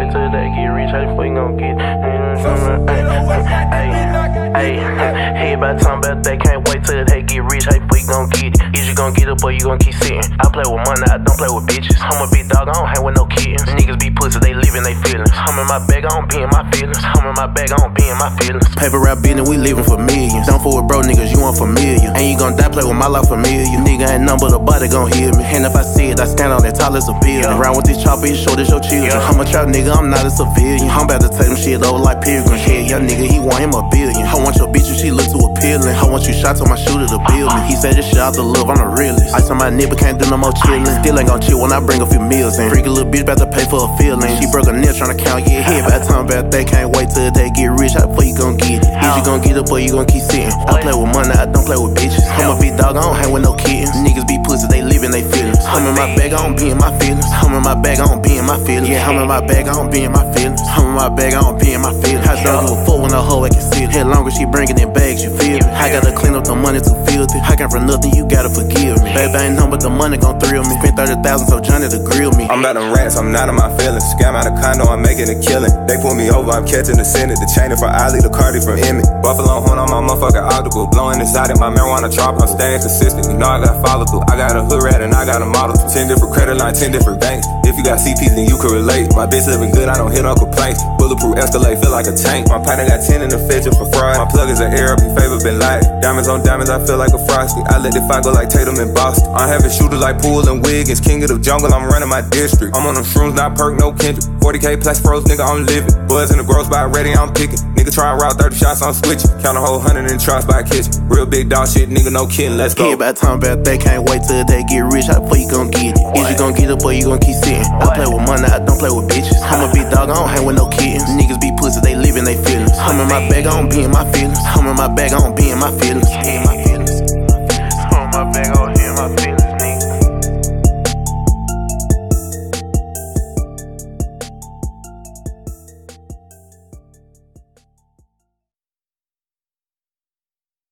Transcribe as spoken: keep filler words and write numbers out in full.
wait till they get rich, how the fuck you gon' get it? Hey, hey, everybody talking about they can't wait till they get rich, how the fuck you gon' get it? Is you gon' get up or you gon' keep sitting? I play with money, I don't play with bitches. I'm a big dog, I don't hang with no kittens. Niggas be pussy, they live in they feelings. I'm in my bag, I don't be in my feelings. I'm in my bag, I don't be in my feelings. Paper rap business, we living for millions. Don't fool with bro niggas, you unfamiliar. And you gon' die, play with my life familiar. Nigga ain't nothing but a body gon' hear me. And if I see it, I stand on that tall as a building. Yeah. Around with this chopper, you show this your children. Yeah. I'm a trap nigga, I'm not a civilian. I'm about to take them shit over like pilgrim. Yeah, young nigga, he want him a billion. I want your bitch if she look too appealing. I want you shots on my shooter to build me. He said this shit out the love, I'm the realest. Ice on my nipple, can't do no more chillin'. Still ain't gon' chill when I bring a few meals in. Freaky little bitch about to pay for a feeling. She broke a nail tryna count, yeah, head. By the time about they can't wait till they get rich, how the fuck you gon' get it? Is you gon' get up or you gon' keep sitting? I play with money, I don't play with bitches. I'm a big dog, I don't hang with no kittens. Niggas be pussy, they live in they feelings. I'm in my bag, I don't be in my feelings. I'm in my bag, I don't be in my feelings. Yeah, I'm in my bag, I don't be in my feelings. I'm in my bag, I don't be in my feelings. I don't give a fuck when a hoe I can see it. Head longer, she bringing in bags, you feel me? I gotta clean up the money too filthy. I can't for nothing, you gotta forgive me. Baby, ain't nothing but the money gon' thrill me. Spent thirty thousand so Johnny to grill me. I'm about them rats, I'm not in my feelings. Scam out a condo, I'm making a killing. They pull me over, I'm catching the Senate. The chain from Ali, the Cardi from Emmett. Buffalo horn on my motherfucking octopus. Blowing inside in my marijuana chopper. I'm staying consistent, you know I got follow through. I got a hood rat and I got a model. Ten different credit lines, ten different banks. If you got C Ps, then you can relate. My bitch living good, I don't hit no complaints. Bulletproof Escalade, feel like a tank. My partner got ten in the fetcher for fraud. My plug is an air up, your favorite been light. Diamonds on diamonds, I feel like a frosty. I let the fight go like Tatum and Boston. I'm having shooters like Poole and Wiggins. King of the jungle, I'm running my district. I'm on them shrooms, not perk, no Kendrick. forty K plus pros, nigga, I'm living. Buzz in the growth spot, ready, I'm picking. Nigga try and route thirty shots, I'm switching. Count a whole hundred in the trap spot kitchen. Real big dog shit, nigga, no kidding, let's go. Yeah, by the time about they can't wait till they get rich, how the fuck you gon' get it? Is you gon' get up or you gon' keep sitting? I play with money, I don't play with bitches. I'm a big dog, I don't hang with no kittens. Niggas be pussy, they live in they feelings. I'm in my bag, I don't be in my feelings. I'm in my bag, I don't be in my feelings.